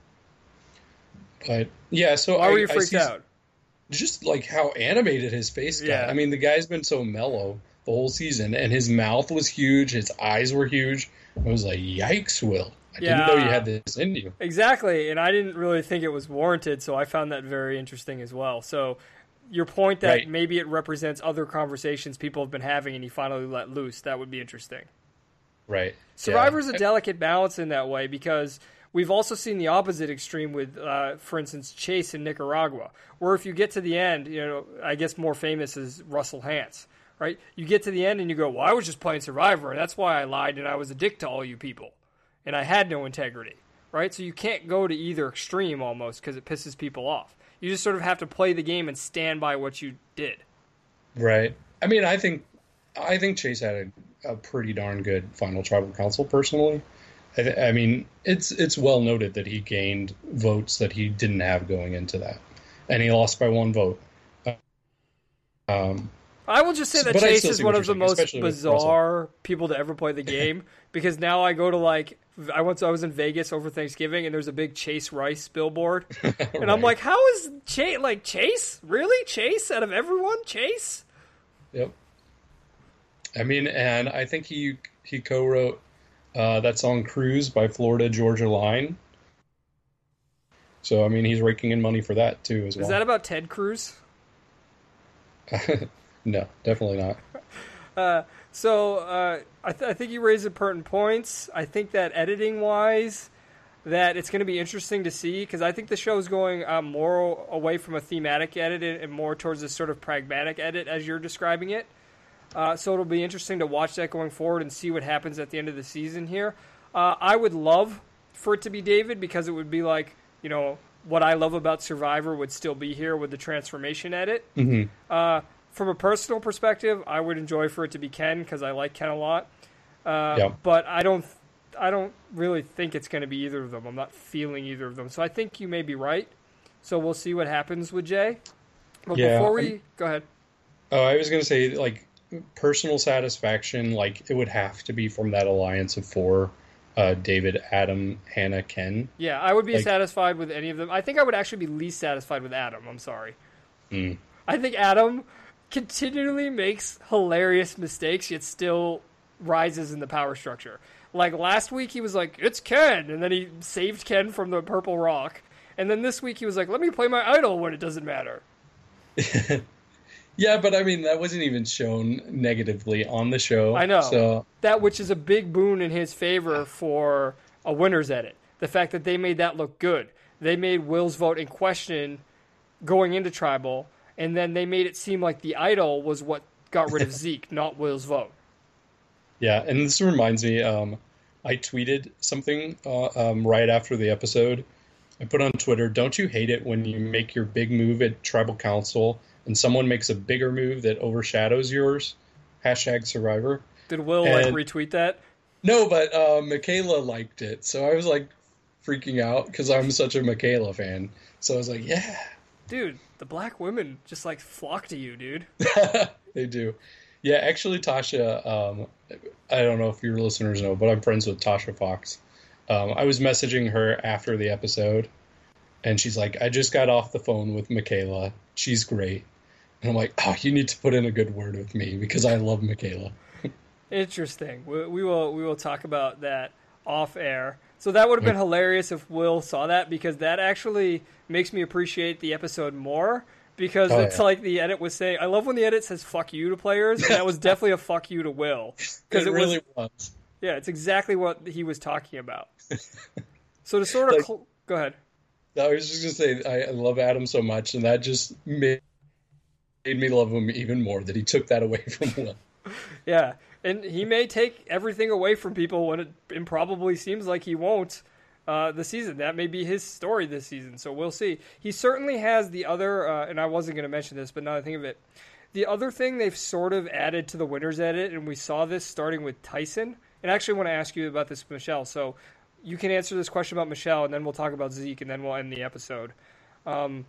But yeah, so Why I, were you I freaked see out? just like how animated his face got. Yeah. I mean, the guy's been so mellow the whole season, and his mouth was huge, his eyes were huge. I was like, yikes, Will. I Yeah. didn't know you had this in you. Exactly, and I didn't really think it was warranted, so I found that very interesting as well. So your point that Right. maybe it represents other conversations people have been having and you finally let loose, that would be interesting. Right. Survivor's Yeah. a delicate balance in that way because we've also seen the opposite extreme with, uh, for instance, Chase in Nicaragua, where if you get to the end, you know, I guess more famous is Russell Hantz, right? You get to the end and you go, well, I was just playing Survivor, and that's why I lied and I was a dick to all you people, and I had no integrity, right? So you can't go to either extreme almost because it pisses people off. You just sort of have to play the game and stand by what you did. Right. I mean, I think I think Chase had a, a pretty darn good final tribal council personally. I, th- I mean, it's it's well noted that he gained votes that he didn't have going into that, and he lost by one vote. Um, I will just say that But I Chase still is see one what of the you're saying, most especially with bizarre people to ever play the game because now I go to like I went to, I was in Vegas over Thanksgiving and there's a big Chase Rice billboard and I'm Right. like, how is Chase like Chase really Chase out of everyone Chase? Yep. I mean, and I think he he co-wrote uh, that song "Cruise" by Florida Georgia Line. So I mean, he's raking in money for that too as well. Is that about Ted Cruz? No, definitely not. So uh, I, th- I think you raised important points. I think that editing wise, that it's going to be interesting to see because I think the show's going uh, more away from a thematic edit and more towards this sort of pragmatic edit as you're describing it. Uh, so it'll be interesting to watch that going forward and see what happens at the end of the season here. Uh, I would love for it to be David because it would be like, you know, what I love about Survivor would still be here with the transformation edit. Mm-hmm. Uh, from a personal perspective, I would enjoy for it to be Ken because I like Ken a lot. Uh, Yeah. But I don't, I don't really think it's going to be either of them. I'm not feeling either of them. So I think you may be right. So we'll see what happens with Jay. But Yeah, before we I'm- go ahead, Oh, I was going to say, like, personal satisfaction, like, it would have to be from that alliance of four, uh, David, Adam, Hannah, Ken. yeah, I would be Like- satisfied with any of them. I think I would actually be least satisfied with Adam. I'm sorry. Mm. I think Adam continually makes hilarious mistakes, yet still rises in the power structure. Like last week, he was like, "It's Ken," and then he saved Ken from the purple rock. And then this week, he was like, "Let me play my idol when it doesn't matter." Yeah, but I mean, that wasn't even shown negatively on the show. I know. So, That which is a big boon in his favor for a winner's edit. The fact that they made that look good. They made Will's vote in question going into Tribal, and then they made it seem like the idol was what got rid of Zeke, not Will's vote. yeah, and this reminds me, um, I tweeted something uh, um, right after the episode. I put on Twitter, don't you hate it when you make your big move at Tribal Council and someone makes a bigger move that overshadows yours? Hashtag Survivor. Did Will like And- retweet that? No, but uh, Michaela liked it, so I was like freaking out because I'm such a Michaela fan. So I was like, yeah, Dude, the black women just like flock to you, dude. they do. Yeah, actually, Tasha, um, I don't know if your listeners know, but I'm friends with Tasha Fox. Um, I was messaging her after the episode, and she's like, I just got off the phone with Michaela. She's great. And I'm like, oh, you need to put in a good word with me because I love Michaela. Interesting. We, we will we will talk about that off air. So that would have been hilarious if Will saw that, because that actually makes me appreciate the episode more, because Oh, it's yeah. like the edit was saying, I love when the edit says fuck you to players, and that was definitely a fuck you to Will. Because It, it, really was, was. yeah, it's exactly what he was talking about. So to sort of, Like- cl- go ahead. I was just going to say, I, I love Adam so much, and that just made, made me love him even more, that he took that away from Will. Yeah, and he may take everything away from people when it improbably seems like he won't uh, this season. That may be his story this season, so we'll see. He certainly has the other, uh, and I wasn't going to mention this, but now I think of it, the other thing they've sort of added to the winner's edit, and we saw this starting with Tyson, and I actually want to ask you about this, Michelle, so you can answer this question about Michelle, and then we'll talk about Zeke, and then we'll end the episode. Um,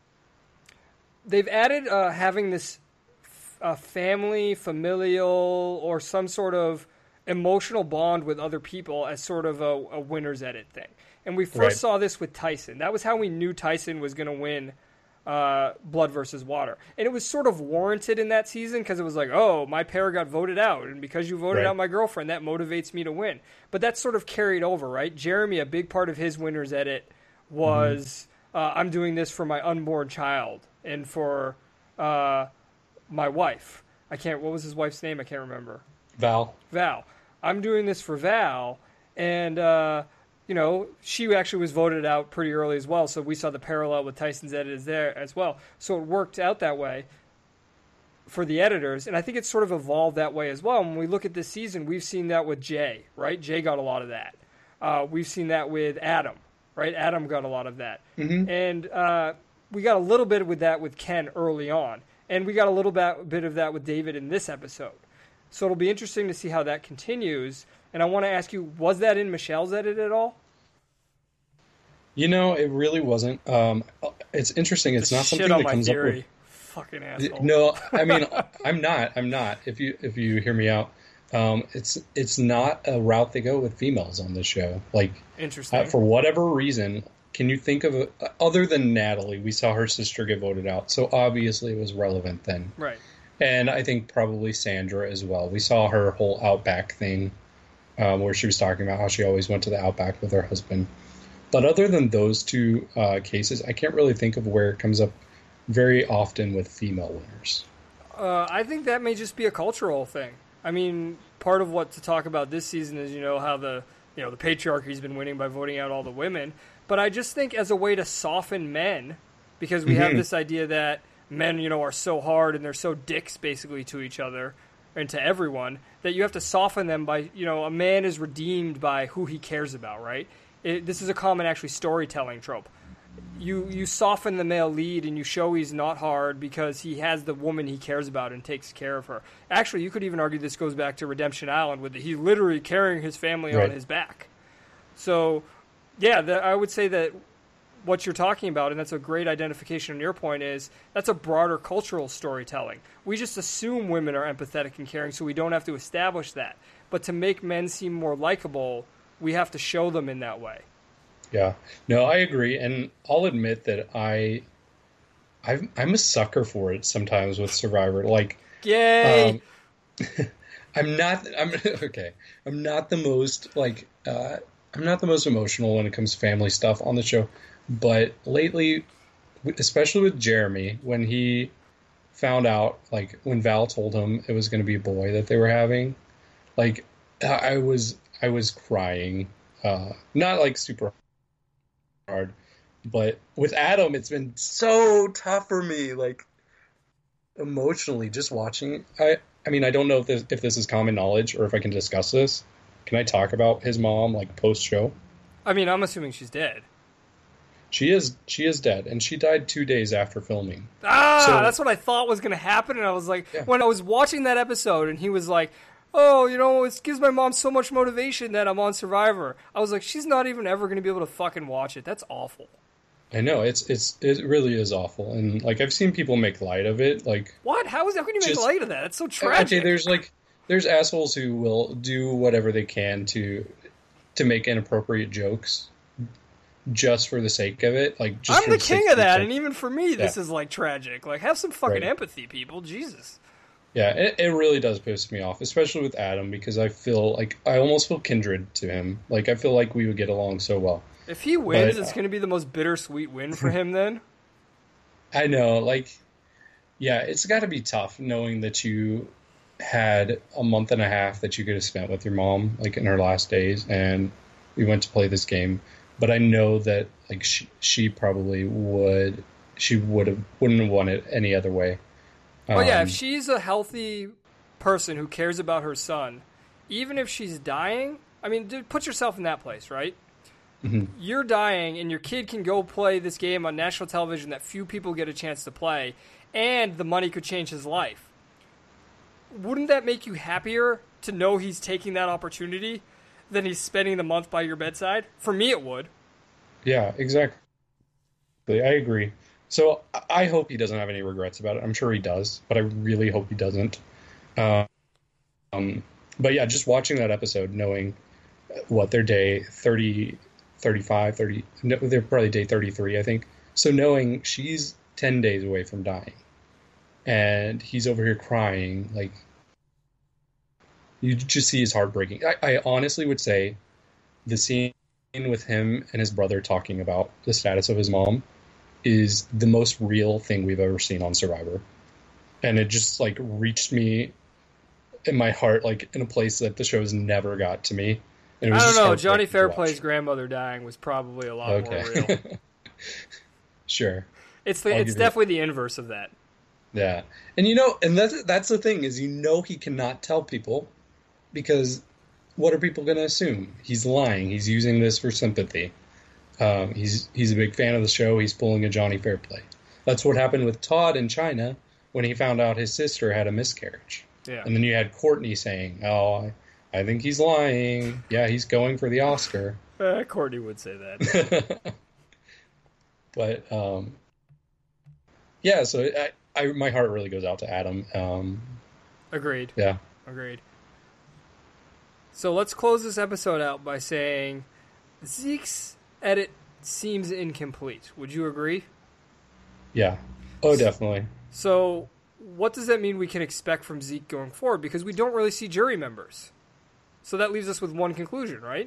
they've added uh, having this a family, familial, or some sort of emotional bond with other people as sort of a, a winner's edit thing. And we first Right. saw this with Tyson. That was how we knew Tyson was going to win uh, Blood versus Water. And it was sort of warranted in that season, because it was like, oh, my pair got voted out, and because you voted Right. out my girlfriend, that motivates me to win. But that sort of carried over, right? Jeremy, a big part of his winner's edit was, Mm-hmm. uh, I'm doing this for my unborn child and for... Uh, my wife. I can't, what was his wife's name? I can't remember. Val. Val. I'm doing this for Val. And, uh, you know, she actually was voted out pretty early as well. So we saw the parallel with Tyson's edit is there as well. So it worked out that way for the editors. And I think it's sort of evolved that way as well. When we look at this season, we've seen that with Jay, right? Jay got a lot of that. Uh, we've seen that with Adam, right? Adam got a lot of that. Mm-hmm. And uh, we got a little bit with that with Ken early on. And we got a little bit, bit of that with David in this episode. So it'll be interesting to see how that continues. And I want to ask you, was that in Michelle's edit at all? You know, it really wasn't. Um, it's interesting. It's not Shit something on that my comes theory. up Fucking with. asshole. No, I mean, I'm not. I'm not. If you if you hear me out, um, it's it's not a route they go with females on this show. Like, Interesting. uh, for whatever reason, can you think of a, other than Natalie? We saw her sister get voted out, so obviously it was relevant then. Right. And I think probably Sandra as well. We saw her whole Outback thing, um, where she was talking about how she always went to the Outback with her husband. But other than those two uh, cases, I can't really think of where it comes up very often with female winners. Uh, I think that may just be a cultural thing. I mean, part of what to talk about this season is, you know, how the you know the patriarchy's been winning by voting out all the women. But I just think as a way to soften men, because we have Mhm. this idea that men, you know, are so hard and they're so dicks basically to each other and to everyone, that you have to soften them by, you know, a man is redeemed by who he cares about, right? It, this is a common actually storytelling trope. You you soften the male lead and you show he's not hard because he has the woman he cares about and takes care of her. Actually, you could even argue this goes back to Redemption Island, with the, he's literally carrying his family Right. on his back. So, yeah, the, I would say that what you're talking about, and that's a great identification on your point, is that's a broader cultural storytelling. We just assume women are empathetic and caring, so we don't have to establish that. But to make men seem more likable, we have to show them in that way. Yeah, no, I agree, and I'll admit that I, I've, I'm a sucker for it sometimes with Survivor. Like, Yay! um, I'm not. I'm okay. I'm not the most like. Uh, I'm not the most emotional when it comes to family stuff on the show, but lately, especially with Jeremy, when he found out, like when Val told him it was going to be a boy that they were having, like I was I was crying. Uh, not like super hard, but with Adam, it's been so tough for me, like emotionally, just watching. I I mean, I don't know if this if this is common knowledge or if I can discuss this. Can I talk about his mom, like post show? I mean, I'm assuming she's dead. She is she is dead, and she died two days after filming. Ah, So- that's what I thought was going to happen, and I was like, Yeah. when I was watching that episode, and he was like, oh, you know, it gives my mom so much motivation that I'm on Survivor. I was like, she's not even ever going to be able to fucking watch it. That's awful. I know it's it's it really is awful, and like I've seen people make light of it. Like What? How is how can you make Just- light of that? It's so okay, tragic. there's like there's assholes who will do whatever they can to to make inappropriate jokes just for the sake of it. Like just I'm for the the sake king of that, it. and even for me, this Yeah. is like tragic. Like, have some fucking Right. empathy, people. Jesus. Yeah, it, it really does piss me off, especially with Adam, because I feel like I almost feel kindred to him. Like I feel like we would get along so well. If he wins, But, it's going to be the most bittersweet win for him. Then I know, like, yeah, it's got to be tough knowing that you had a month and a half that you could have spent with your mom, like in her last days, and we went to play this game. But I know that, like, she, she probably would, she would have, wouldn't have won it any other way. Oh yeah, Um, if she's a healthy person who cares about her son, even if she's dying, I mean, dude, put yourself in that place, right? Mhm. You're dying, and your kid can go play this game on national television that few people get a chance to play, and the money could change his life. Wouldn't that make you happier to know he's taking that opportunity than he's spending the month by your bedside? For me, it would. Yeah, exactly. I agree. So I- I hope he doesn't have any regrets about it. I'm sure he does, but I really hope he doesn't. Um, um, but yeah, just watching that episode, knowing what their day thirty, thirty-five, thirty, no, they're probably day thirty-three, I think. So knowing she's ten days away from dying and he's over here crying, like, you just see his heart breaking. I, I honestly would say the scene with him and his brother talking about the status of his mom is the most real thing we've ever seen on Survivor. And it just, like, reached me in my heart, like, in a place that the show's never got to me. And it I was don't just know. heartbreaking Johnny to watch. Fairplay's grandmother dying was probably a lot Okay. more real. Sure. It's the, I'll it's give you- definitely the inverse of that. Yeah. And you know, and that's that's the thing, is you know he cannot tell people, because what are people going to assume? He's lying. He's using this for sympathy. Um, he's he's a big fan of the show. He's pulling a Johnny Fairplay. That's what happened with Todd in China when he found out his sister had a miscarriage. Yeah. And then you had Courtney saying, "Oh, I, I think he's lying. Yeah, he's going for the Oscar." Uh, Courtney would say that. But um, yeah, so I, I my heart really goes out to Adam. Um, Agreed. yeah. Agreed. So let's close this episode out by saying Zeke's edit seems incomplete. Would you agree? Yeah. Oh, definitely. So what does that mean we can expect from Zeke going forward? Because we don't really see jury members. So that leaves us with one conclusion, right?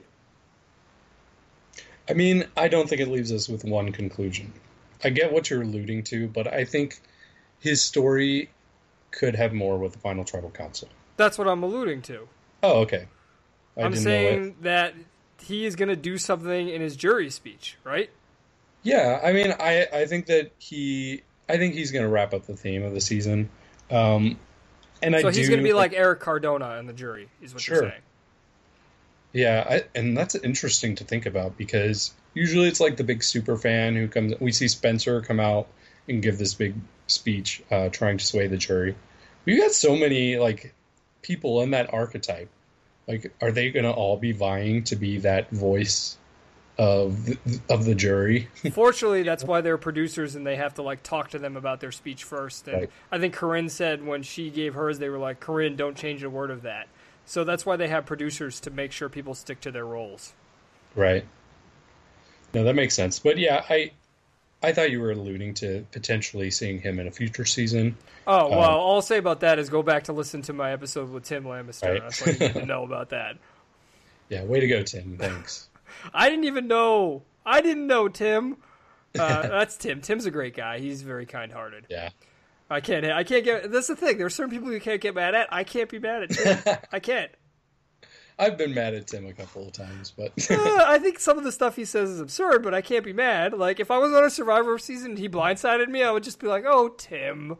I mean, I don't think it leaves us with one conclusion. I get what you're alluding to, but I think his story could have more with the final tribal council. That's what I'm alluding to. Oh, okay. I I'm didn't know it. saying that he is going to do something in his jury speech, right? Yeah, I mean, I, I think that he, I think he's going to wrap up the theme of the season. Um, and I So do, he's going to be like Eric Cardona in the jury, is what Sure. you're saying. Yeah, I, and that's interesting to think about, because usually it's like the big super fan who comes. We see Spencer come out and give this big speech, uh, trying to sway the jury. We got so many like people in that archetype. Like, are they going to all be vying to be that voice of the, of the jury? Fortunately, that's why they're producers and they have to like talk to them about their speech first. And Right. I think Corinne said when she gave hers, they were like, "Corinne, don't change a word of that." So that's why they have producers, to make sure people stick to their roles. Right. No, that makes sense. But yeah, I I thought you were alluding to potentially seeing him in a future season. Oh, well, Um, all I'll say about that is go back to listen to my episode with Tim Lamister. Right. That's what you need to know about that. Yeah, way to go, Tim. Thanks. I didn't even know. I didn't know Tim. Uh, that's Tim. Tim's a great guy. He's very kind-hearted. Yeah. I can't. I can't get. That's the thing. There are certain people you can't get mad at. I can't be mad at Tim. I can't. I've been mad at Tim a couple of times, but Uh, I think some of the stuff he says is absurd, but I can't be mad. Like, if I was on a Survivor season and he blindsided me, I would just be like, "Oh, Tim."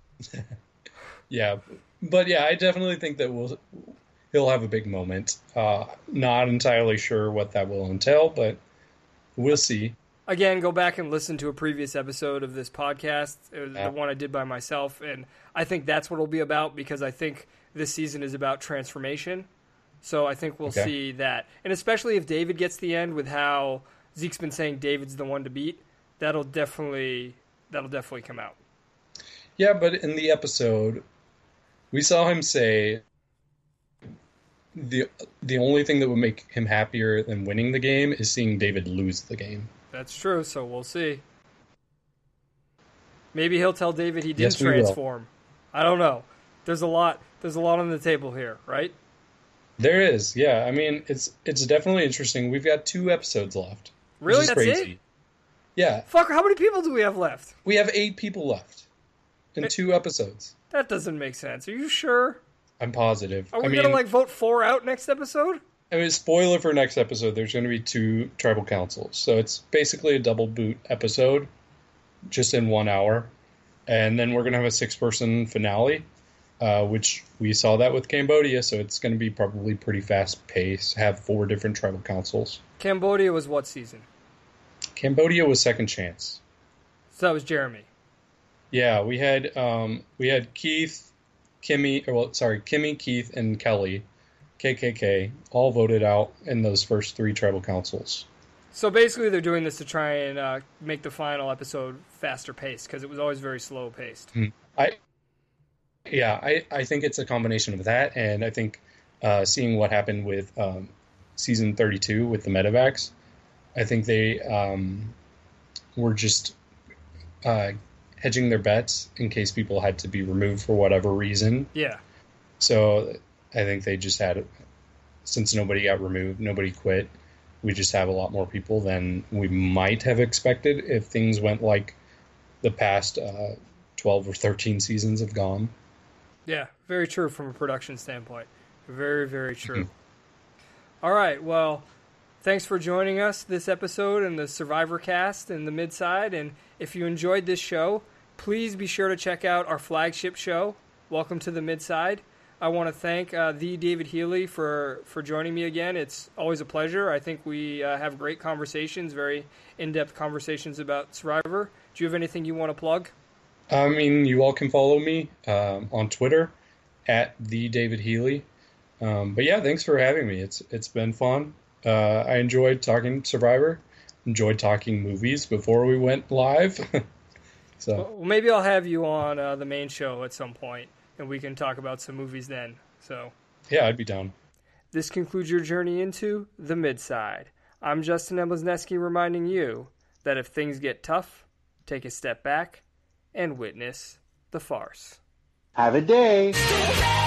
yeah, but yeah, I definitely think that we'll he'll have a big moment. Uh, not entirely sure what that will entail, but we'll see. Again, go back and listen to a previous episode of this podcast, it was Yeah. the one I did by myself, and I think that's what it'll be about, because I think this season is about transformation. So I think we'll Okay. see that. And especially if David gets the end with how Zeke's been saying David's the one to beat, that'll definitely that'll definitely come out. Yeah, but in the episode, we saw him say the the only thing that would make him happier than winning the game is seeing David lose the game. That's true, so we'll see. Maybe he'll tell David he did Yes, we will. transform. I don't know. There's a lot there's a lot on the table here, right? There is, yeah. I mean, it's it's definitely interesting. We've got two episodes left. which Really? is That's crazy. it? Yeah, Fuck, how many people do we have left? we have eight people left in two episodes. That doesn't make sense. Are you sure? I'm positive. Are we I mean, gonna like vote four out next episode? I mean, spoiler for next episode. There's going to be two tribal councils, so it's basically a double boot episode, just in one hour, and then we're going to have a six-person finale, uh, which we saw that with Cambodia. So it's going to be probably pretty fast paced. Have four different tribal councils. Cambodia was what season? Cambodia was second chance. So that was Jeremy. Yeah, we had um, we had Keith, Kimmy, or well, sorry, Kimmy, Keith, and Kelly, K K K, all voted out in those first three tribal councils. So basically, they're doing this to try and uh, make the final episode faster paced because it was always very slow paced. I, yeah, I, I think it's a combination of that, and I think uh, seeing what happened with um, season thirty-two with the medevacs, I think they um, were just uh, hedging their bets in case people had to be removed for whatever reason. Yeah. So I think they just had, since nobody got removed, nobody quit, we just have a lot more people than we might have expected if things went like the past uh, twelve or thirteen seasons have gone. Yeah, very true from a production standpoint. Very, very true. Mm-hmm. All right, well, thanks for joining us this episode in the Survivor Cast and the Midside. And if you enjoyed this show, please be sure to check out our flagship show, Welcome to the Midside. I want to thank uh, the David Healy for, for joining me again. It's always a pleasure. I think we uh, have great conversations, very in-depth conversations about Survivor. Do you have anything you want to plug? I mean, you all can follow me um, on Twitter at the David Healy. Um, but yeah, thanks for having me. It's it's been fun. Uh, I enjoyed talking Survivor. Enjoyed talking movies before we went live. so Well, maybe I'll have you on uh, the main show at some point, and we can talk about some movies then. So yeah, I'd be down. this concludes your journey into the Midside. I'm Justin Emblesneski reminding you that if things get tough, take a step back and witness the farce. Have a day.